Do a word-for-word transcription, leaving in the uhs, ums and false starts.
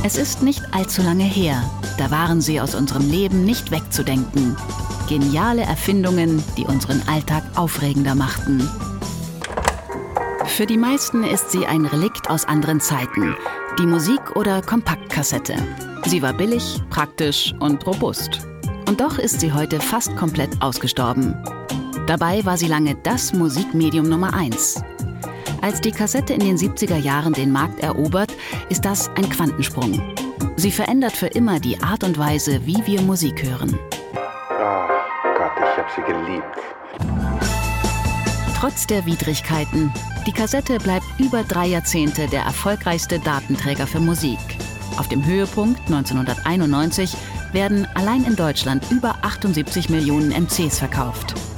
Es ist nicht allzu lange her, da waren sie aus unserem Leben nicht wegzudenken. Geniale Erfindungen, die unseren Alltag aufregender machten. Für die meisten ist sie ein Relikt aus anderen Zeiten, die Musik- oder Kompaktkassette. Sie war billig, praktisch und robust. Und doch ist sie heute fast komplett ausgestorben. Dabei war sie lange das Musikmedium Nummer eins. Als die Kassette in den siebziger Jahren den Markt erobert, ist das ein Quantensprung. Sie verändert für immer die Art und Weise, wie wir Musik hören. Oh Gott, ich hab sie geliebt. Trotz der Widrigkeiten, die Kassette bleibt über drei Jahrzehnte der erfolgreichste Datenträger für Musik. Auf dem Höhepunkt neunzehnhunderteinundneunzig werden allein in Deutschland über achtundsiebzig Millionen M Cs verkauft.